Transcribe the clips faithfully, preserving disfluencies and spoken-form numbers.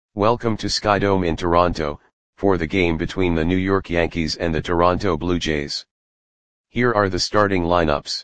Welcome to Skydome in Toronto, for the game between the New York Yankees and the Toronto Blue Jays. Here are the starting lineups.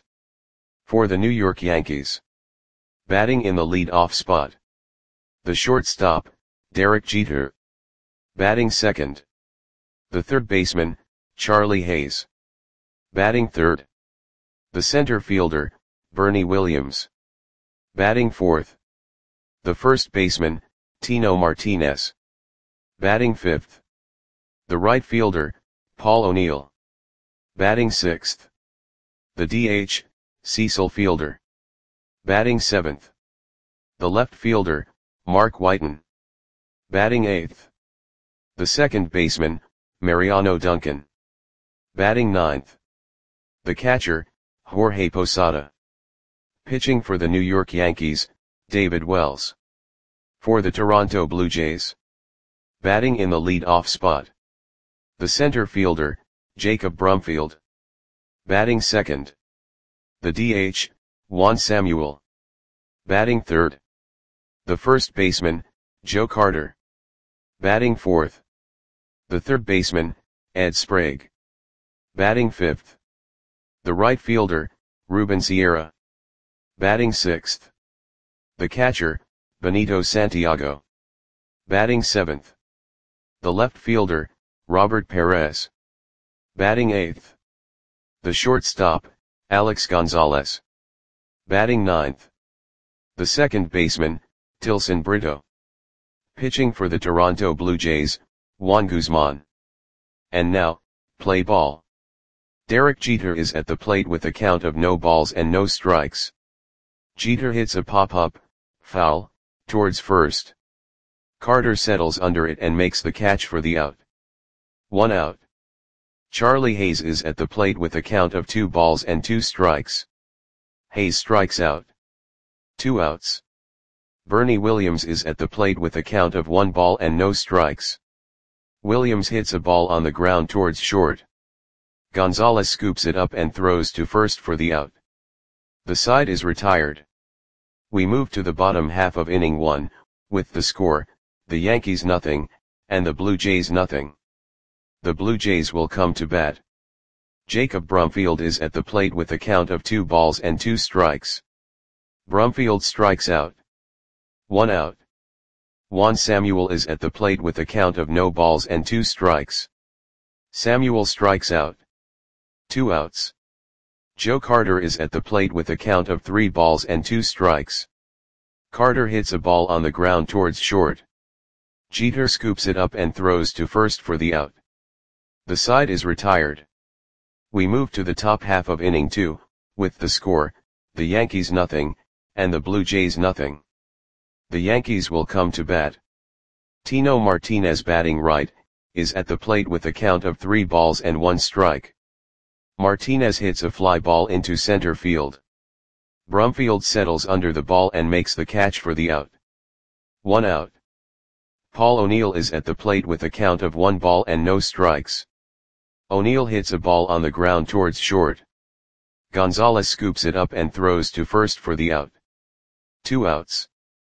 For the New York Yankees. Batting in the lead-off spot. The shortstop, Derek Jeter. Batting second. The third baseman, Charlie Hayes. Batting third. The center fielder, Bernie Williams. Batting fourth. The first baseman, Tino Martinez. Batting fifth. The right fielder, Paul O'Neill. Batting sixth. The D H, Cecil Fielder. Batting seventh. The left fielder, Mark Whiten. Batting eighth. The second baseman, Mariano Duncan. Batting ninth. The catcher, Jorge Posada. Pitching for the New York Yankees, David Wells. For the Toronto Blue Jays. Batting in the lead-off spot. The center fielder, Jacob Brumfield. Batting second. The D H, Juan Samuel. Batting third. The first baseman, Joe Carter. Batting fourth. The third baseman, Ed Sprague. Batting fifth. The right fielder, Ruben Sierra. Batting sixth. The catcher, Benito Santiago. Batting seventh. The left fielder, Robert Perez. Batting eighth. The shortstop, Alex Gonzalez. Batting ninth. The second baseman, Tilson Brito. Pitching for the Toronto Blue Jays, Juan Guzman. And now, play ball. Derek Jeter is at the plate with a count of no balls and no strikes. Jeter hits a pop-up, foul, towards first. Carter settles under it and makes the catch for the out. One out. Charlie Hayes is at the plate with a count of two balls and two strikes. Hayes strikes out. Two outs. Bernie Williams is at the plate with a count of one ball and no strikes. Williams hits a ball on the ground towards short. Gonzalez scoops it up and throws to first for the out. The side is retired. We move to the bottom half of inning one, with the score, the Yankees nothing, and the Blue Jays nothing. The Blue Jays will come to bat. Jacob Brumfield is at the plate with a count of two balls and two strikes. Brumfield strikes out. One out. Juan Samuel is at the plate with a count of no balls and two strikes. Samuel strikes out. Two outs. Joe Carter is at the plate with a count of three balls and two strikes. Carter hits a ball on the ground towards short. Jeter scoops it up and throws to first for the out. The side is retired. We move to the top half of inning two, with the score, the Yankees nothing, and the Blue Jays nothing. The Yankees will come to bat. Tino Martinez, batting right, is at the plate with a count of three balls and one strike. Martinez hits a fly ball into center field. Brumfield settles under the ball and makes the catch for the out. One out. Paul O'Neill is at the plate with a count of one ball and no strikes. O'Neill hits a ball on the ground towards short. Gonzalez scoops it up and throws to first for the out. Two outs.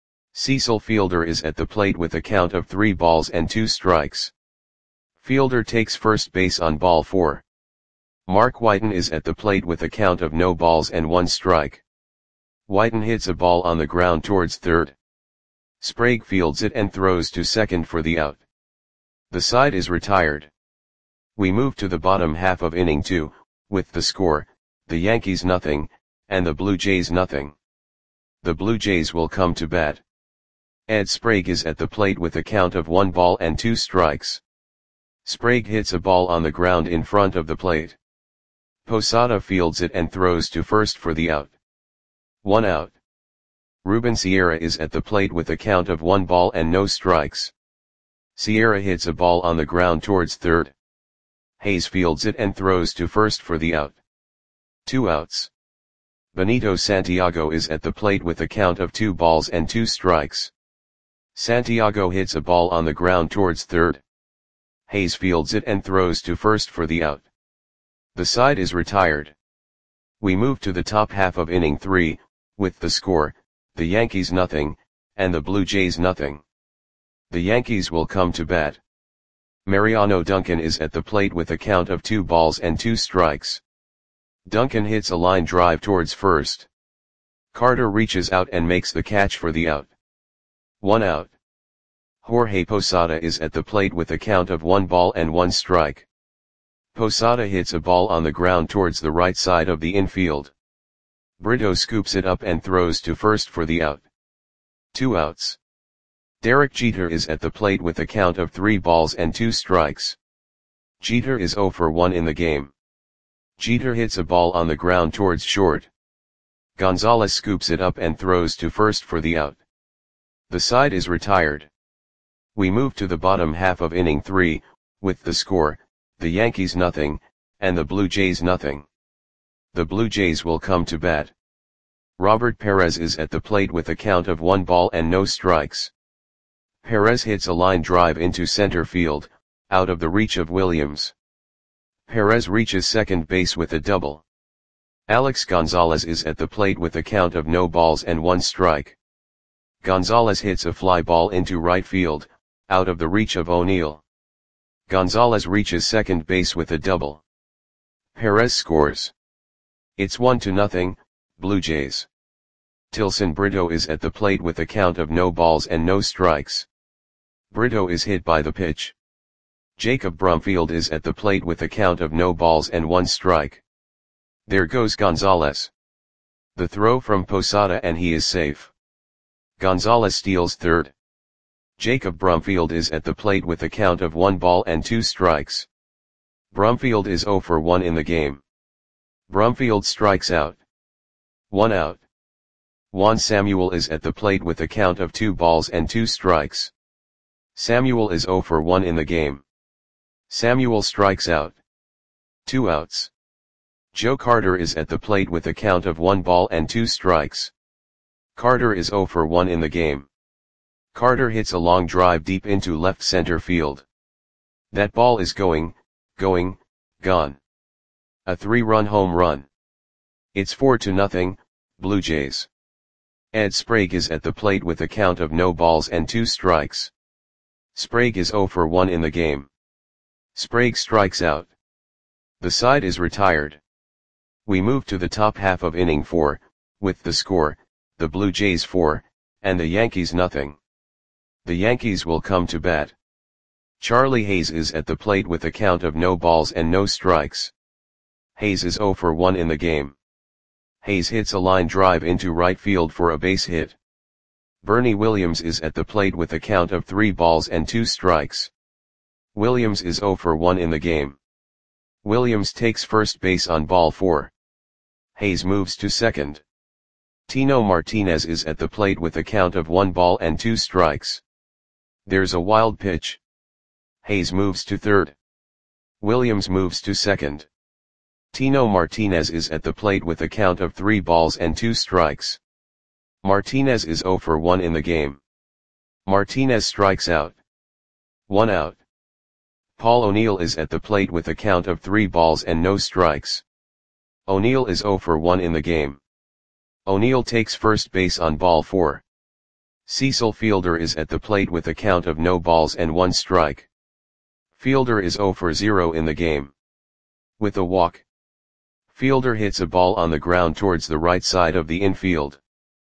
Cecil Fielder is at the plate with a count of three balls and two strikes. Fielder takes first base on ball four. Mark Whiten is at the plate with a count of no balls and one strike. Whiten hits a ball on the ground towards third. Sprague fields it and throws to second for the out. The side is retired. We move to the bottom half of inning two, with the score, the Yankees nothing, and the Blue Jays nothing. The Blue Jays will come to bat. Ed Sprague is at the plate with a count of one ball and two strikes. Sprague hits a ball on the ground in front of the plate. Posada fields it and throws to first for the out. One out. Ruben Sierra is at the plate with a count of one ball and no strikes. Sierra hits a ball on the ground towards third. Hayes fields it and throws to first for the out. Two outs. Benito Santiago is at the plate with a count of two balls and two strikes. Santiago hits a ball on the ground towards third. Hayes fields it and throws to first for the out. The side is retired. We move to the top half of inning three, with the score, the Yankees nothing, and the Blue Jays nothing. The Yankees will come to bat. Mariano Duncan is at the plate with a count of two balls and two strikes. Duncan hits a line drive towards first. Carter reaches out and makes the catch for the out. One out. Jorge Posada is at the plate with a count of one ball and one strike. Posada hits a ball on the ground towards the right side of the infield. Brito scoops it up and throws to first for the out. Two outs. Derek Jeter is at the plate with a count of three balls and two strikes. Jeter is zero for one in the game. Jeter hits a ball on the ground towards short. Gonzalez scoops it up and throws to first for the out. The side is retired. We move to the bottom half of inning three, with the score, the Yankees nothing, and the Blue Jays nothing. The Blue Jays will come to bat. Robert Perez is at the plate with a count of one ball and no strikes. Perez hits a line drive into center field, out of the reach of Williams. Perez reaches second base with a double. Alex Gonzalez is at the plate with a count of no balls and one strike. Gonzalez hits a fly ball into right field, out of the reach of O'Neill. Gonzalez reaches second base with a double. Perez scores. It's one to nothing, Blue Jays. Tilson Brito is at the plate with a count of no balls and no strikes. Brito is hit by the pitch. Jacob Brumfield is at the plate with a count of no balls and one strike. There goes Gonzalez. The throw from Posada and he is safe. Gonzalez steals third. Jacob Brumfield is at the plate with a count of one ball and two strikes. Brumfield is zero for one in the game. Brumfield strikes out. One out. Juan Samuel is at the plate with a count of two balls and two strikes. Samuel is zero for one in the game. Samuel strikes out. Two outs. Joe Carter is at the plate with a count of one ball and two strikes. Carter is zero for one in the game. Carter hits a long drive deep into left center field. That ball is going, going, gone. A three-run home run. It's four to nothing, Blue Jays. Ed Sprague is at the plate with a count of no balls and two strikes. Sprague is zero for one in the game. Sprague strikes out. The side is retired. We move to the top half of inning four, with the score, the Blue Jays four, and the Yankees nothing. The Yankees will come to bat. Charlie Hayes is at the plate with a count of no balls and no strikes. Hayes is zero for one in the game. Hayes hits a line drive into right field for a base hit. Bernie Williams is at the plate with a count of three balls and two strikes. Williams is zero for one in the game. Williams takes first base on ball four. Hayes moves to second. Tino Martinez is at the plate with a count of one ball and two strikes. There's a wild pitch. Hayes moves to third. Williams moves to second. Tino Martinez is at the plate with a count of three balls and two strikes. Martinez is zero for one in the game. Martinez strikes out. One out. Paul O'Neill is at the plate with a count of three balls and no strikes. O'Neill is zero for one in the game. O'Neill takes first base on ball four. Cecil Fielder is at the plate with a count of no balls and one strike. Fielder is zero for zero in the game. With a walk. Fielder hits a ball on the ground towards the right side of the infield.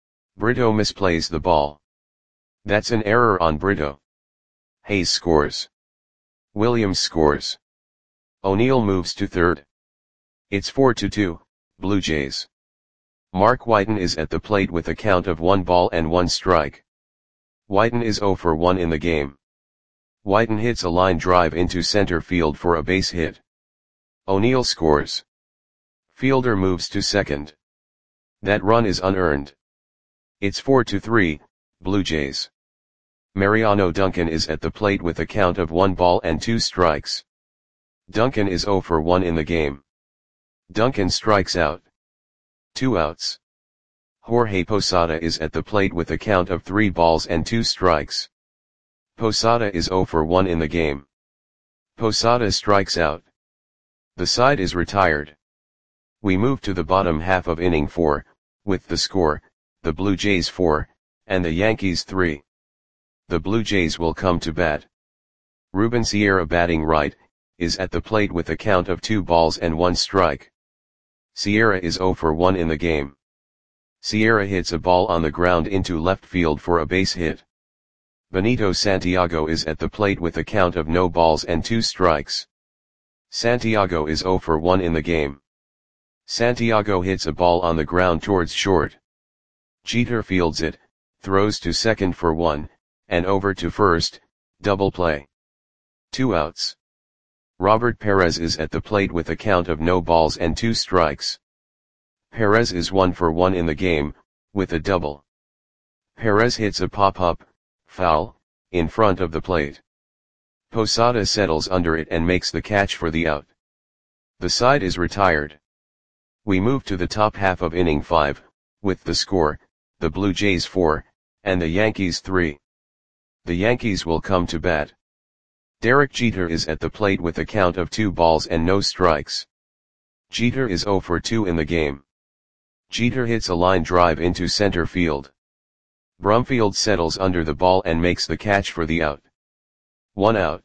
Brito misplays the ball. That's an error on Brito. Hayes scores. Williams scores. O'Neill moves to third. It's four to two, Blue Jays. Mark Whiten is at the plate with a count of one ball and one strike. Whiten is zero for one in the game. Whiten hits a line drive into center field for a base hit. O'Neill scores. Fielder moves to second. That run is unearned. It's four to three, Blue Jays. Mariano Duncan is at the plate with a count of one ball and two strikes. Duncan is zero for one in the game. Duncan strikes out. Two outs. Jorge Posada is at the plate with a count of three balls and two strikes. Posada is zero for one in the game. Posada strikes out. The side is retired. We move to the bottom half of inning four, with the score, the Blue Jays four, and the Yankees three. The Blue Jays will come to bat. Ruben Sierra batting right, is at the plate with a count of two balls and one strike. Sierra is zero for one in the game. Sierra hits a ball on the ground into left field for a base hit. Benito Santiago is at the plate with a count of no balls and two strikes. Santiago is zero for one in the game. Santiago hits a ball on the ground towards short. Jeter fields it, throws to second for one, and over to first, double play. Two outs. Robert Perez is at the plate with a count of no balls and two strikes. Perez is one for one in the game, with a double. Perez hits a pop-up, foul, in front of the plate. Posada settles under it and makes the catch for the out. The side is retired. We move to the top half of inning five, with the score, the Blue Jays four, and the Yankees three. The Yankees will come to bat. Derek Jeter is at the plate with a count of two balls and no strikes. Jeter is zero for two in the game. Jeter hits a line drive into center field. Brumfield settles under the ball and makes the catch for the out. One out.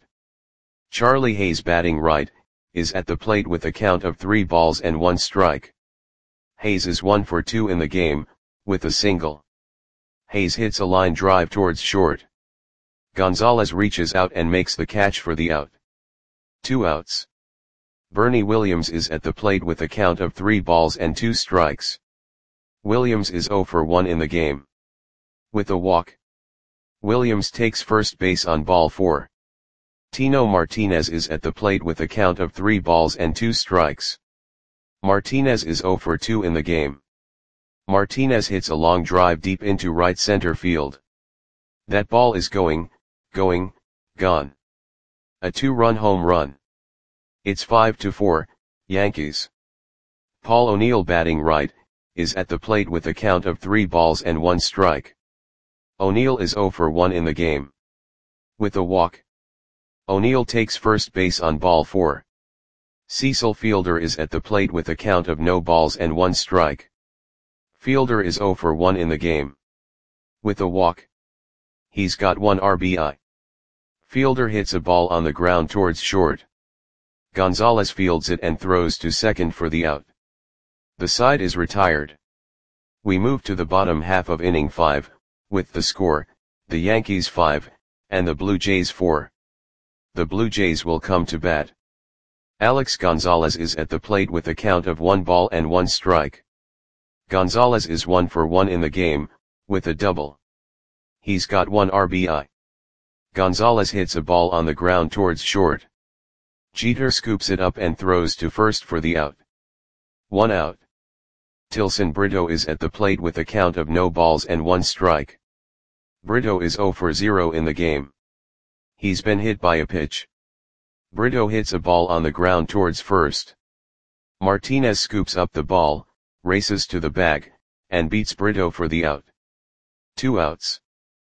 Charlie Hayes batting right, is at the plate with a count of three balls and one strike. Hayes is one for two in the game, with a single. Hayes hits a line drive towards short. Gonzalez reaches out and makes the catch for the out. Two outs. Bernie Williams is at the plate with a count of three balls and two strikes. Williams is zero for one in the game. With a walk. Williams takes first base on ball four. Tino Martinez is at the plate with a count of three balls and two strikes. Martinez is zero for two in the game. Martinez hits a long drive deep into right center field. That ball is going, going, gone. A two-run home run. It's five to four, Yankees. Paul O'Neill batting right, is at the plate with a count of three balls and one strike. O'Neill is zero for one in the game. With a walk. O'Neill takes first base on ball four. Cecil Fielder is at the plate with a count of no balls and one strike. Fielder is zero for one in the game. With a walk. He's got one R B I. Fielder hits a ball on the ground towards short. Gonzalez fields it and throws to second for the out. The side is retired. We move to the bottom half of inning five, with the score, the Yankees five, and the Blue Jays four. The Blue Jays will come to bat. Alex Gonzalez is at the plate with a count of one ball and one strike. Gonzalez is one for one in the game, with a double. He's got one R B I. Gonzalez hits a ball on the ground towards short. Jeter scoops it up and throws to first for the out. One out. Tilson Brito is at the plate with a count of no balls and one strike. Brito is zero for zero in the game. He's been hit by a pitch. Brito hits a ball on the ground towards first. Martinez scoops up the ball, races to the bag, and beats Brito for the out. Two outs.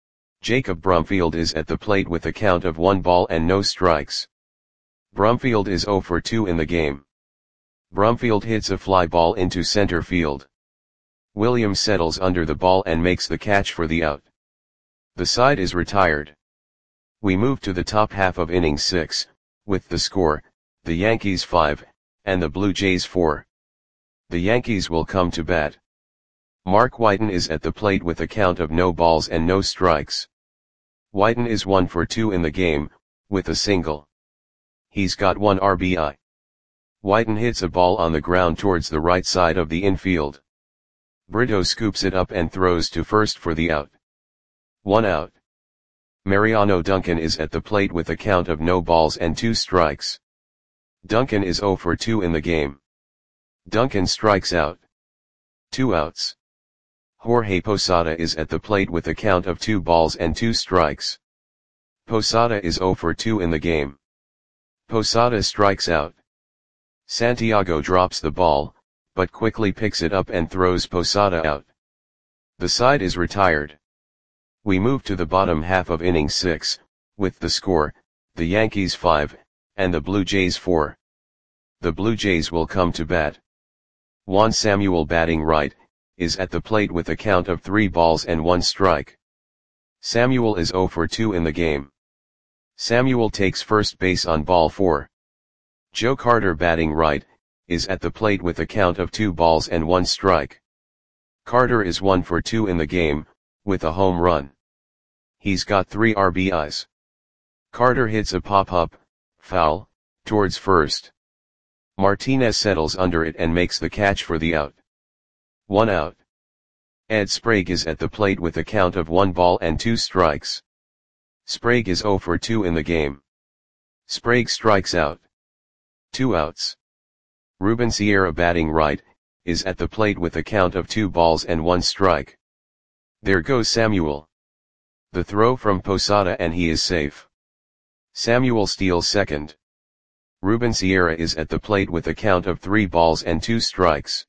Jacob Brumfield is at the plate with a count of one ball and no strikes. Brumfield is zero for two in the game. Brumfield hits a fly ball into center field. Williams settles under the ball and makes the catch for the out. The side is retired. We move to the top half of inning six, with the score, the Yankees five, and the Blue Jays four. The Yankees will come to bat. Mark Whiten is at the plate with a count of no balls and no strikes. Whiten is one for two in the game, with a single. He's got one R B I. Whiten hits a ball on the ground towards the right side of the infield. Brito scoops it up and throws to first for the out. One out. Mariano Duncan is at the plate with a count of no balls and two strikes. Duncan is zero for two in the game. Duncan strikes out. Two outs. Jorge Posada is at the plate with a count of two balls and two strikes. Posada is zero for two in the game. Posada strikes out. Santiago drops the ball, but quickly picks it up and throws Posada out. The side is retired. We move to the bottom half of inning six, with the score, the Yankees five, and the Blue Jays four. The Blue Jays will come to bat. Juan Samuel batting right, is at the plate with a count of three balls and one strike. Samuel is zero for two in the game. Samuel takes first base on ball four. Joe Carter, batting right, is at the plate with a count of two balls and one strike. Carter is one for two in the game, with a home run. He's got three R B Is. Carter hits a pop-up, foul, towards first. Martinez settles under it and makes the catch for the out. One out. Ed Sprague is at the plate with a count of one ball and two strikes. Sprague is zero for two in the game. Sprague strikes out. Two outs. Ruben Sierra, batting right, is at the plate with a count of two balls and one strike. There goes Samuel. The throw from Posada and he is safe. Samuel steals second. Ruben Sierra is at the plate with a count of three balls and two strikes.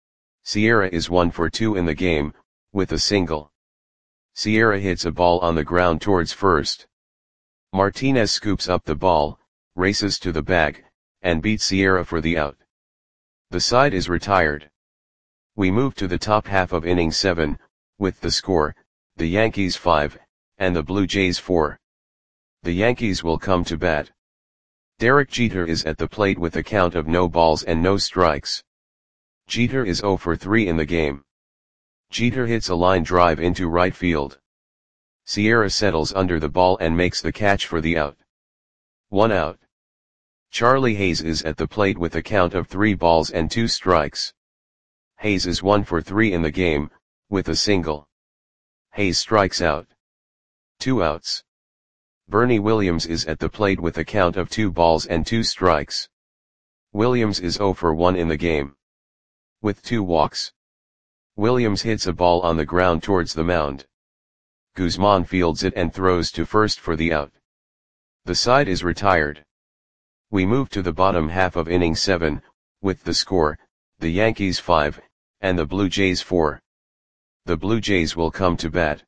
Sierra is one for two in the game, with a single. Sierra hits a ball on the ground towards first. Martinez scoops up the ball, races to the bag, and beats Sierra for the out. The side is retired. We move to the top half of inning seven, with the score, the Yankees five, and the Blue Jays four. The Yankees will come to bat. Derek Jeter is at the plate with a count of no balls and no strikes. Jeter is zero for three in the game. Jeter hits a line drive into right field. Sierra settles under the ball and makes the catch for the out. One out. Charlie Hayes is at the plate with a count of three balls and two strikes. Hayes is one for three in the game, with a single. Hayes strikes out. Two outs. Bernie Williams is at the plate with a count of two balls and two strikes. Williams is zero for one in the game. With two walks. Williams hits a ball on the ground towards the mound. Guzman fields it and throws to first for the out. The side is retired. We move to the bottom half of inning seven, with the score, the Yankees five, and the Blue Jays four. The Blue Jays will come to bat.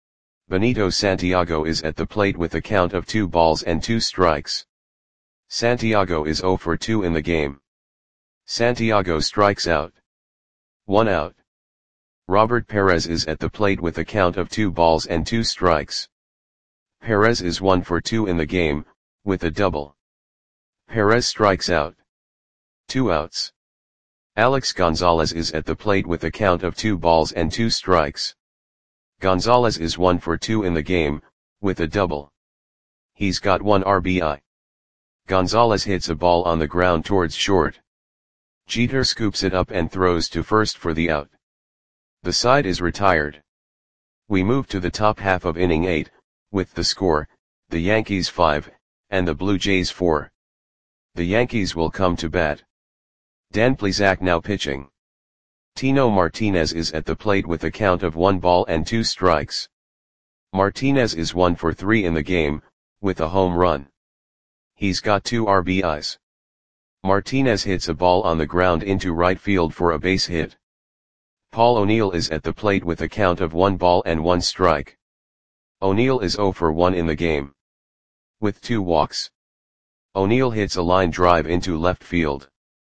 Benito Santiago is at the plate with a count of two balls and two strikes. Santiago is zero for two in the game. Santiago strikes out. One out. Robert Perez is at the plate with a count of two balls and two strikes. Perez is one for two in the game, with a double. Perez strikes out. Two outs. Alex Gonzalez is at the plate with a count of two balls and two strikes. Gonzalez is one for two in the game, with a double. He's got one R B I. Gonzalez hits a ball on the ground towards short. Jeter scoops it up and throws to first for the out. The side is retired. We move to the top half of inning eight, with the score, the Yankees five, and the Blue Jays four. The Yankees will come to bat. Dan Plesac now pitching. Tino Martinez is at the plate with a count of one ball and two strikes. Martinez is one for three in the game, with a home run. He's got two R B Is. Martinez hits a ball on the ground into right field for a base hit. Paul O'Neill is at the plate with a count of one ball and one strike. O'Neill is zero for one in the game. With two walks. O'Neill hits a line drive into left field.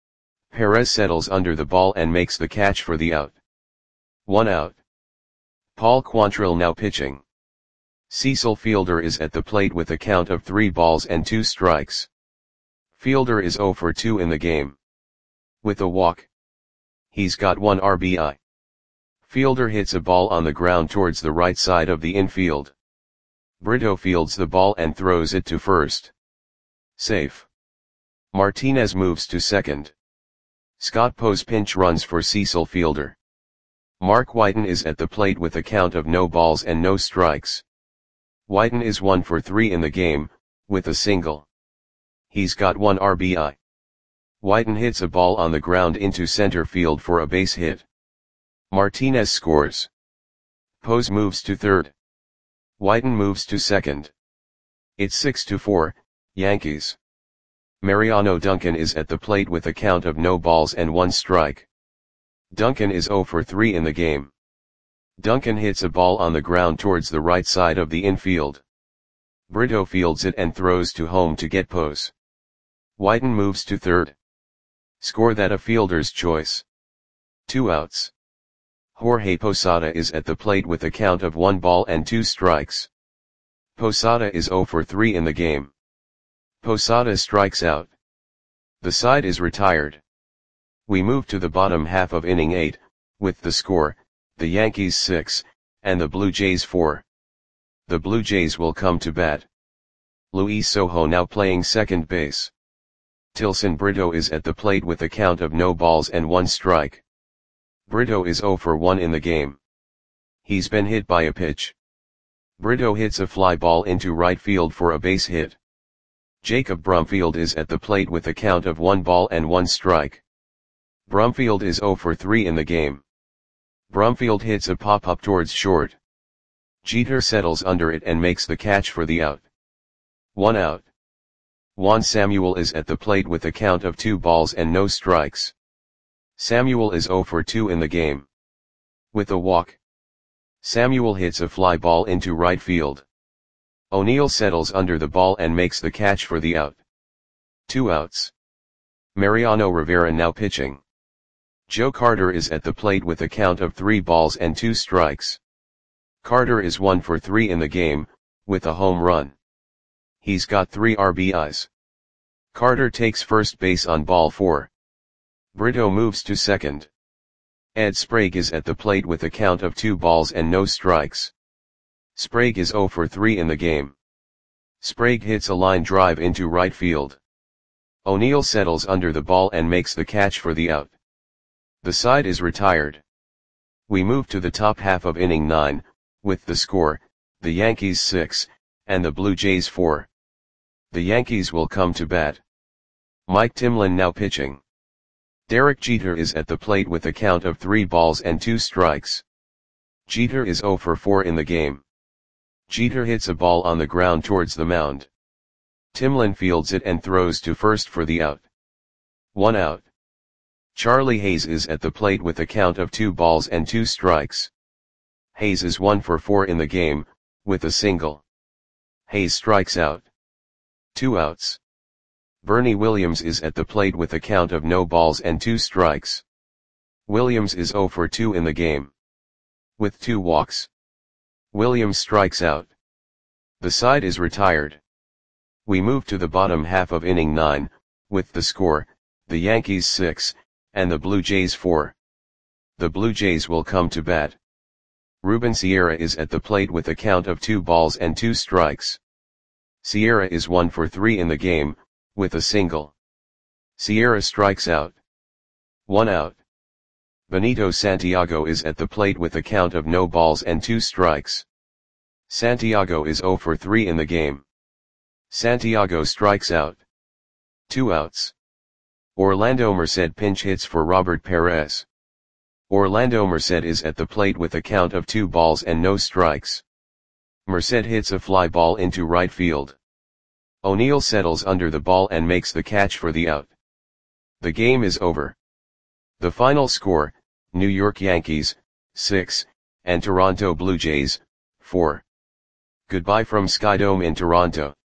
Perez settles under the ball and makes the catch for the out. One out. Paul Quantrill now pitching. Cecil Fielder is at the plate with a count of three balls and two strikes. Fielder is zero for two in the game. With a walk. He's got one R B I. Fielder hits a ball on the ground towards the right side of the infield. Brito fields the ball and throws it to first. Safe. Martinez moves to second. Scott Pose pinch runs for Cecil Fielder. Mark Whiten is at the plate with a count of no balls and no strikes. Whiten is one for three in the game, with a single. He's got one R B I. Whiten hits a ball on the ground into center field for a base hit. Martinez scores. Pose moves to third. Whiten moves to second. It's six to four, Yankees. Mariano Duncan is at the plate with a count of no balls and one strike. Duncan is zero for three in the game. Duncan hits a ball on the ground towards the right side of the infield. Brito fields it and throws to home to get Pose. Whiten moves to third. Score that a fielder's choice. Two outs. Jorge Posada is at the plate with a count of one ball and two strikes. Posada is zero for three in the game. Posada strikes out. The side is retired. We move to the bottom half of inning eight, with the score, the Yankees six, and the Blue Jays four. The Blue Jays will come to bat. Luis Sojo now playing second base. Tilson Brito is at the plate with a count of no balls and one strike. Brito is zero for one in the game. He's been hit by a pitch. Brito hits a fly ball into right field for a base hit. Jacob Brumfield is at the plate with a count of one ball and one strike. Brumfield is zero for three in the game. Brumfield hits a pop-up towards short. Jeter settles under it and makes the catch for the out. One out. Juan Samuel is at the plate with a count of two balls and no strikes. Samuel is zero for two in the game. With a walk, Samuel hits a fly ball into right field. O'Neill settles under the ball and makes the catch for the out. Two outs. Mariano Rivera now pitching. Joe Carter is at the plate with a count of three balls and two strikes. Carter is one for three in the game, with a home run. He's got three R B Is. Carter takes first base on ball four. Brito moves to second. Ed Sprague is at the plate with a count of two balls and no strikes. Sprague is zero for three in the game. Sprague hits a line drive into right field. O'Neill settles under the ball and makes the catch for the out. The side is retired. We move to the top half of inning nine, with the score, the Yankees six, and the Blue Jays four. The Yankees will come to bat. Mike Timlin now pitching. Derek Jeter is at the plate with a count of three balls and two strikes. Jeter is zero for four in the game. Jeter hits a ball on the ground towards the mound. Timlin fields it and throws to first for the out. One out. Charlie Hayes is at the plate with a count of two balls and two strikes. Hayes is one for four in the game, with a single. Hayes strikes out. Two outs. Bernie Williams is at the plate with a count of no balls and two strikes. Williams is zero for two in the game. With two walks, Williams strikes out. The side is retired. We move to the bottom half of inning nine, with the score, the Yankees six, and the Blue Jays four. The Blue Jays will come to bat. Ruben Sierra is at the plate with a count of two balls and two strikes. Sierra is one for three in the game, with a single. Sierra strikes out. One out. Benito Santiago is at the plate with a count of no balls and two strikes. Santiago is zero for three in the game. Santiago strikes out. Two outs. Orlando Merced pinch hits for Robert Perez. Orlando Merced is at the plate with a count of two balls and no strikes. Merced hits a fly ball into right field. O'Neill settles under the ball and makes the catch for the out. The game is over. The final score, New York Yankees, six, and Toronto Blue Jays, four. Goodbye from Skydome in Toronto.